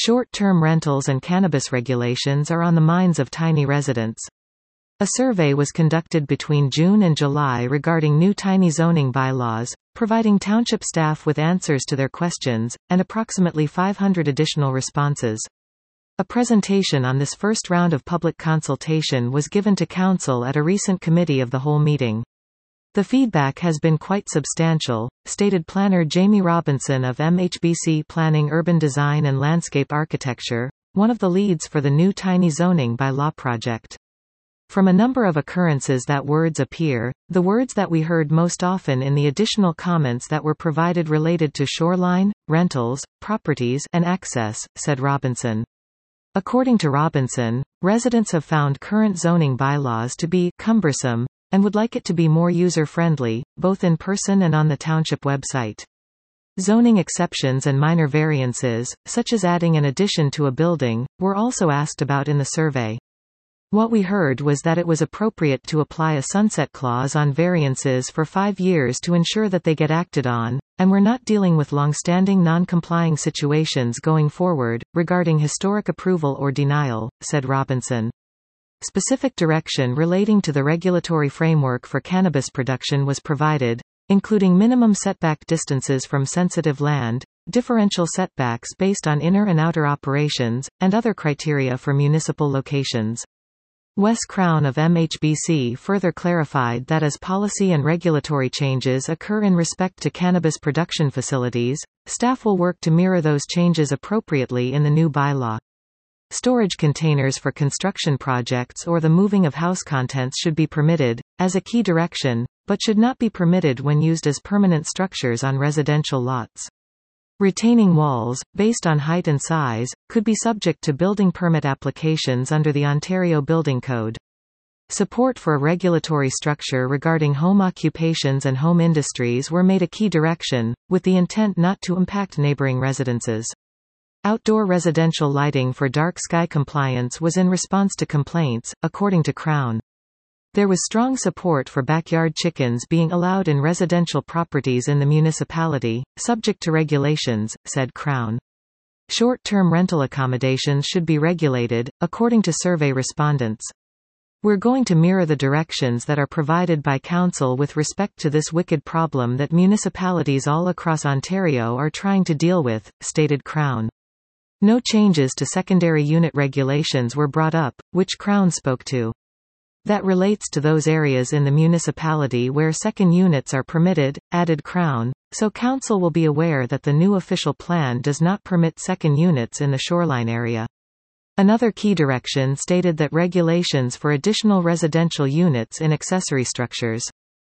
Short-term rentals and cannabis regulations are on the minds of tiny residents. A survey was conducted between June and July regarding new tiny zoning bylaws, providing township staff with answers to their questions, and approximately 500 additional responses. A presentation on this first round of public consultation was given to Council at a recent Committee of the Whole meeting. The feedback has been quite substantial, stated planner Jamie Robinson of MHBC Planning Urban Design and Landscape Architecture, one of the leads for the new tiny zoning bylaw project. From a number of occurrences that words appear, the words that we heard most often in the additional comments that were provided related to shoreline, rentals, properties, and access, said Robinson. According to Robinson, residents have found current zoning bylaws to be cumbersome, and would like it to be more user-friendly, both in person and on the township website. Zoning exceptions and minor variances, such as adding an addition to a building, were also asked about in the survey. What we heard was that it was appropriate to apply a sunset clause on variances for 5 years to ensure that they get acted on, and we're not dealing with long-standing non-complying situations going forward, regarding historic approval or denial, said Robinson. Specific direction relating to the regulatory framework for cannabis production was provided, including minimum setback distances from sensitive land, differential setbacks based on inner and outer operations, and other criteria for municipal locations. Wes Crown of MHBC further clarified that as policy and regulatory changes occur in respect to cannabis production facilities, staff will work to mirror those changes appropriately in the new bylaw. Storage containers for construction projects or the moving of house contents should be permitted, as a key direction, but should not be permitted when used as permanent structures on residential lots. Retaining walls, based on height and size, could be subject to building permit applications under the Ontario Building Code. Support for a regulatory structure regarding home occupations and home industries were made a key direction, with the intent not to impact neighboring residences. Outdoor residential lighting for dark sky compliance was in response to complaints, according to Crown. There was strong support for backyard chickens being allowed in residential properties in the municipality, subject to regulations, said Crown. Short-term rental accommodations should be regulated, according to survey respondents. We're going to mirror the directions that are provided by Council with respect to this wicked problem that municipalities all across Ontario are trying to deal with, stated Crown. No changes to secondary unit regulations were brought up, which Crown spoke to. That relates to those areas in the municipality where second units are permitted, added Crown, so Council will be aware that the new official plan does not permit second units in the shoreline area. Another key direction stated that regulations for additional residential units in accessory structures.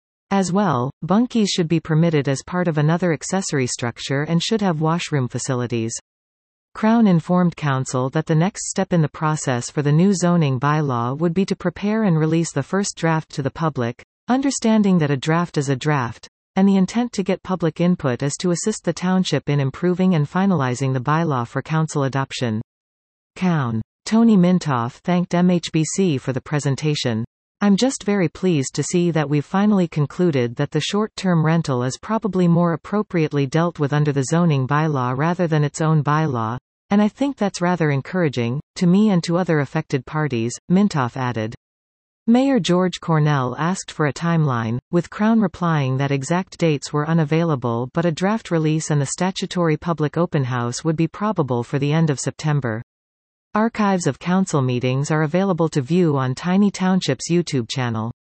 As well, bunkies should be permitted as part of another accessory structure and should have washroom facilities. Crown informed Council that the next step in the process for the new zoning bylaw would be to prepare and release the first draft to the public, understanding that a draft is a draft, and the intent to get public input is to assist the township in improving and finalizing the bylaw for Council adoption. Tony Mintoff thanked MHBC for the presentation. I'm just very pleased to see that we've finally concluded that the short-term rental is probably more appropriately dealt with under the zoning bylaw rather than its own bylaw, and I think that's rather encouraging, to me and to other affected parties, Mintoff added. Mayor George Cornell asked for a timeline, with Crown replying that exact dates were unavailable but a draft release and the statutory public open house would be probable for the end of September. Archives of council meetings are available to view on Tiny Township's YouTube channel.